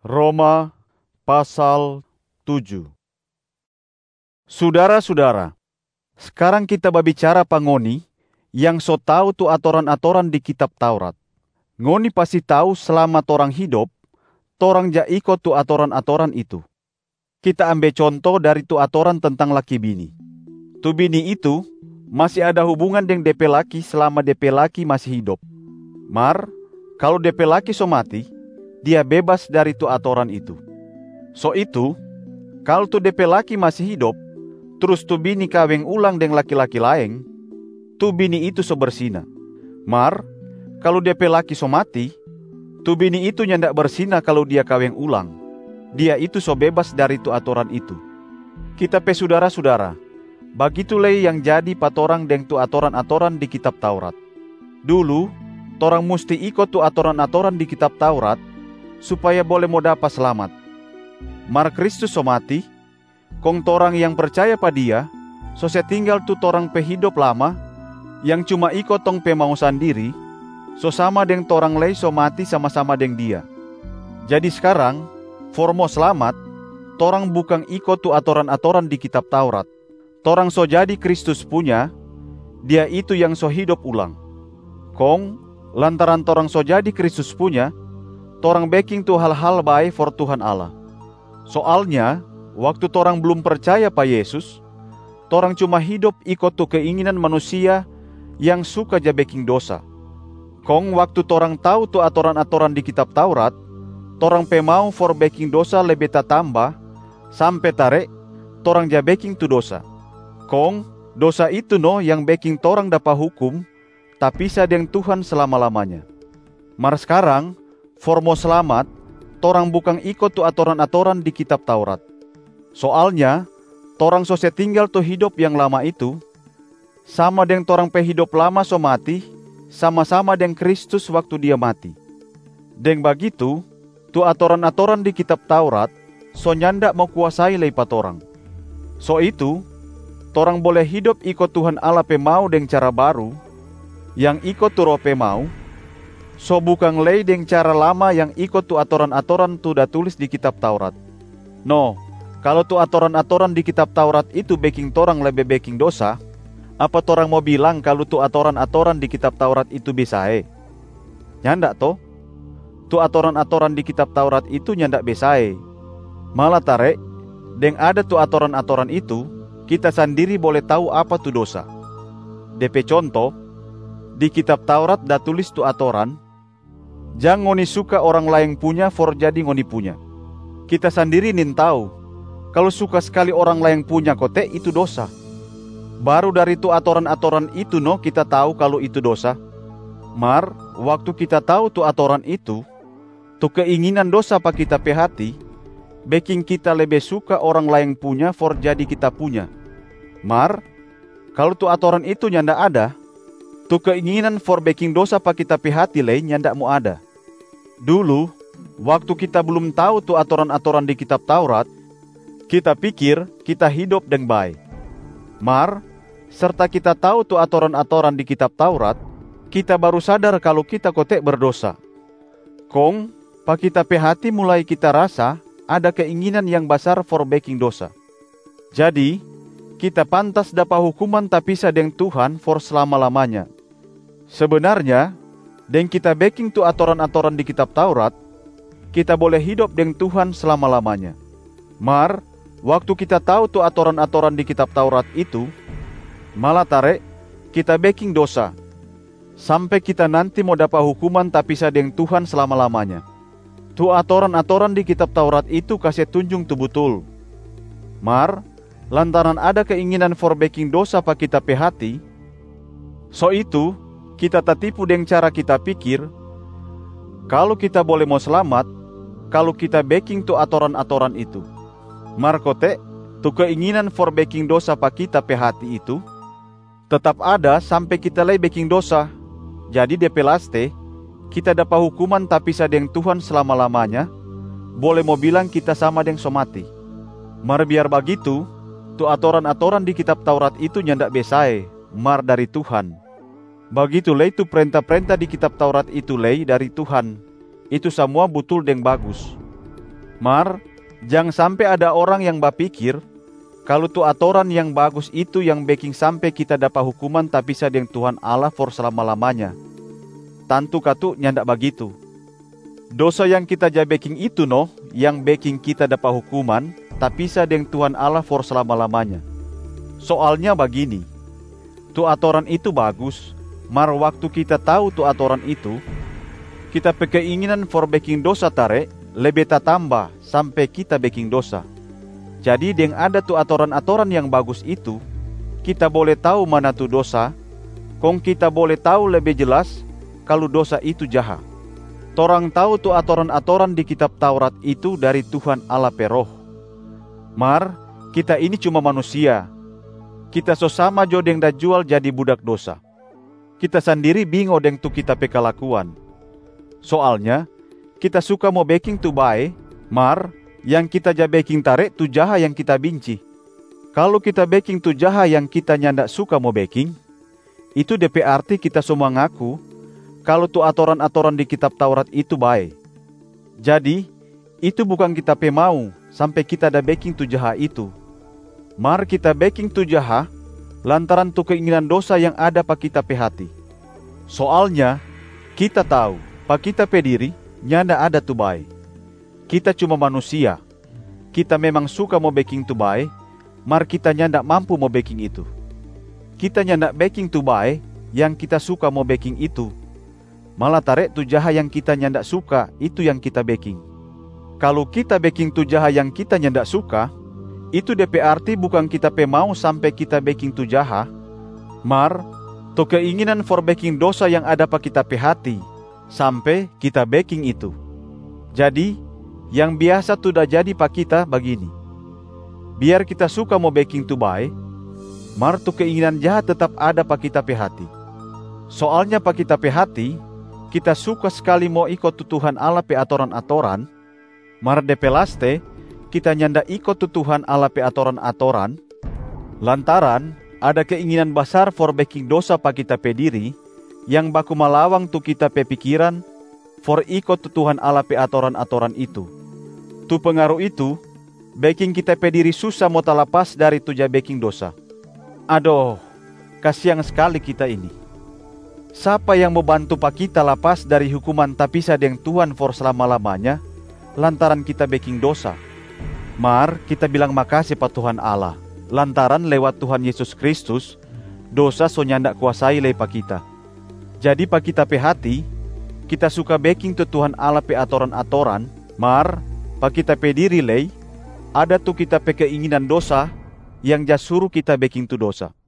Roma pasal 7. Saudara-saudara, sekarang kita berbicara pangoni yang so tahu tu atoran-atoran di kitab Taurat. Ngoni pasti tahu selama torang hidup, torang ja ikut tu atoran-atoran itu. Kita ambil contoh dari tu atoran tentang laki bini. Tu bini itu masih ada hubungan dengan DP laki selama DP laki masih hidup. Mar, kalau DP laki so mati, dia bebas dari tu atoran itu. So itu, kalau tu DP laki masih hidup, terus tu bini kawin ulang dengan laki-laki lain, tu bini itu so bersina. Mar, kalau DP laki so mati, tu bini itu nyandak bersina kalau dia kawin ulang. Dia itu so bebas dari tu atoran itu. Kita pe saudara-saudara, begitulah yang jadi patorang dengan tu atoran-atoran di kitab Taurat. Dulu, torang mesti ikut tu atoran-atoran di kitab Taurat, supaya boleh mau dapat selamat. Mar Kristus so mati, kong torang yang percaya pada dia, so se tinggal tu torang pe hidup lama, yang cuma ikut tong pe mau sendiri, so sama dengan torang lei so mati sama-sama dengan dia. Jadi sekarang, for mau selamat, torang bukan ikut tu atoran-atoran di kitab Taurat. Torang so jadi Kristus punya, dia itu yang so hidup ulang. Kong, lantaran torang so jadi Kristus punya, torang baking tu hal-hal baik for Tuhan Allah. Soalnya, waktu torang belum percaya pa Yesus, torang cuma hidup ikut tu keinginan manusia yang suka ja baking dosa. Kong waktu torang tahu tu atoran-atoran di kitab Taurat, torang pe mau for baking dosa lebih tatambah, sampai tarik, torang ja baking tu dosa. Kong, dosa itu no yang baking torang dapat hukum, tapi sa dengan Tuhan selama-lamanya. Mar sekarang, for mau selamat, torang bukan ikut tu atoran-atoran di kitab Taurat. Soalnya, torang so se tinggal tu hidup yang lama itu, sama dengan torang pe hidup lama so mati, sama-sama dengan Kristus waktu dia mati. Deng begitu, tu atoran-atoran di kitab Taurat, so nyandak mau kuasai lei pa torang. So itu, torang boleh hidup ikut Tuhan Allah pe mau dengan cara baru, yang ikut tu roh pe mau, so bukan lei dengan cara lama yang ikut tu atoran-atoran tu dah tulis di kitab Taurat. No, kalau tu atoran-atoran di kitab Taurat itu baking torang lebih baking dosa, apa torang mau bilang kalau tu atoran-atoran di kitab Taurat itu besae? Nyandak toh? Tu atoran-atoran di kitab Taurat itu nyandak besae. Malah tarik, deng ada tu atoran-atoran itu, kita sendiri boleh tahu apa tu dosa. DP contoh, di kitab Taurat dah tulis tu atoran, jangan ngoni suka orang lain punya for jadi ngoni punya. Kita sendiri nin tahu, kalau suka sekali orang lain punya kote itu dosa. Baru dari tu atoran-atoran itu no kita tahu kalau itu dosa. Mar, waktu kita tahu tu atoran itu, tu keinginan dosa pa kita pe hati, baking kita lebih suka orang lain punya for jadi kita punya. Mar, kalau tu atoran itu nyanda ada, tu keinginan for baking dosa pa kita pe hati lei nyanda mau ada. Dulu, waktu kita belum tahu tu atoran-atoran di kitab Taurat, kita pikir kita hidup dengan baik. Mar, serta kita tahu tu atoran-atoran di kitab Taurat, kita baru sadar kalau kita kotek berdosa. Kong, pa kita pe hati mulai kita rasa ada keinginan yang besar for baking dosa. Jadi, kita pantas dapat hukuman tak pisah dengan Tuhan for selama-lamanya. Sebenarnya, dengan kita baking tu atoran-atoran di kitab Taurat, kita boleh hidup dengan Tuhan selama-lamanya. Mar, waktu kita tahu tu atoran-atoran di kitab Taurat itu, malah tarik, kita baking dosa, sampai kita nanti mau dapat hukuman tak pisah dengan Tuhan selama-lamanya. Tu atoran-atoran di kitab Taurat itu kasih tunjung tu betul. Mar, lantaran ada keinginan for baking dosa pa kita pe hati, so itu, kita tertipu dengan cara kita pikir, kalau kita boleh mau selamat, kalau kita baking tu atoran-atoran itu. Markote, tu keinginan for baking dosa pa kita pe hati itu, tetap ada sampai kita lei baking dosa. Jadi DP laste, kita dapat hukuman tak pisah dengan Tuhan selama-lamanya, boleh mau bilang kita sama dengan so mati. Mar biar begitu, tu atoran-atoran di kitab Taurat itu nyandak besae, mar dari Tuhan. Begitu lei tu perintah-perintah di kitab Taurat itu lei dari Tuhan. Itu semua betul dan bagus. Mar, jangan sampai ada orang yang bapikir kalau tu atoran yang bagus itu yang bikin sampai kita dapat hukuman tapi sadeng Tuhan Allah for selama-lamanya. Tantu katu nyandak begitu. Dosa yang kita jabeking itu yang bikin kita dapat hukuman tapi sadeng Tuhan Allah for selama-lamanya. Soalnya begini, tu atoran itu bagus, mar waktu kita tahu tu atoran itu, kita keinginan for bikin dosa tarik lebih tambah sampai kita bikin dosa. Jadi dengan ada tu atoran-atoran yang bagus itu, kita boleh tahu mana tu dosa, kong kita boleh tahu lebih jelas kalau dosa itu jahat. Torang tahu tu atoran-atoran di kitab Taurat itu dari Tuhan Allah pe Roh. Mar, kita ini cuma manusia. Kita sesama jo deng da jual jadi budak dosa. Kita sendiri bingung deng tu kita pe kelakuan. Soalnya, kita suka mau baking tu bae, mar yang kita ja baking tarik tu jaha yang kita benci. Kalau kita baking tu jaha yang kita nyandak suka mau baking, itu DP arti kita semua ngaku kalau tu atoran-atoran di kitab Taurat itu bae. Jadi, itu bukan kita pe mau sampai kita da baking tu jaha itu. Mar kita baking tu jaha lantaran tu keinginan dosa yang ada pa kita pe hati. Soalnya, kita tahu pa kita pe diri nyanda ada tu bae. Kita cuma manusia. Kita memang suka mau baking tu bae, mar kita nyanda mampu mau baking itu. Kita nyanda baking tu bae yang kita suka mau baking itu. Malah tarik tu jaha yang kita nyanda suka itu yang kita baking. Kalau kita baking tu jaha yang kita nyanda suka, itu DP arti bukan kita pe mau sampai kita baking tu jaha, mar tu keinginan for baking dosa yang ada pa kita pe hati sampai kita baking itu. Jadi, yang biasa tu dah jadi pa kita begini. Biar kita suka mau baking tu bae, mar tu keinginan jahat tetap ada pa kita pe hati. Soalnya pa kita pe hati, kita suka sekali mau ikut tu Tuhan Allah pe atoran-atoran, mar DP laste, kita nyanda ikut tu Tuhan Allah pe atoran-atoran, lantaran ada keinginan besar for baking dosa pa kita pe diri, yang baku malawang tu kita pe pikiran for ikut tu Tuhan Allah pe atoran-atoran itu. Tu pengaruh itu bikin kita pe diri susah mau talapas dari tu ja baking dosa. Aduh, kasihan sekali kita ini. Siapa yang mau bantu pa kita lapas dari hukuman tapi sadeng Tuhan for selama-lamanya lantaran kita baking dosa? Mar kita bilang makasih pa Tuhan Allah lantaran lewat Tuhan Yesus Kristus dosa so nyanda kuasai lei pa kita. Jadi pa kita pe hati, kita suka baking tu Tuhan Allah pe atoran-atoran, mar pa kita pe diri lei, ada tu kita pe keinginan dosa yang ja suruh kita baking tu dosa.